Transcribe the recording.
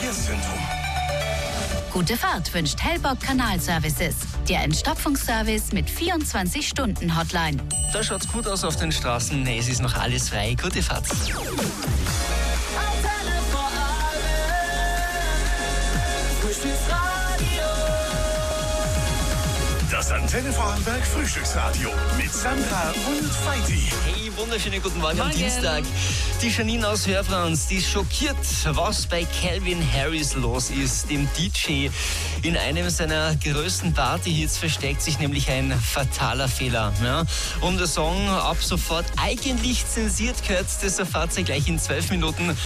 Verkehrszentrum. Gute Fahrt wünscht Hellbock Kanalservices. Der Entstopfungsservice mit 24-Stunden-Hotline. Da schaut's gut aus auf den Straßen. Es ist noch alles frei. Gute Fahrt. Das Antenne Vorarlberg Frühstücksradio mit Sandra und Feiti. Hey, wunderschönen guten Morgen am Dienstag. Die Janine aus Hörfranz, die ist schockiert, was bei Calvin Harris los ist, dem DJ. In einem seiner größten Party-Hits versteckt sich nämlich ein fataler Fehler. Ja? Um der Song ab sofort eigentlich zensiert gehört, das erfahrt ihr gleich in 12 Minuten.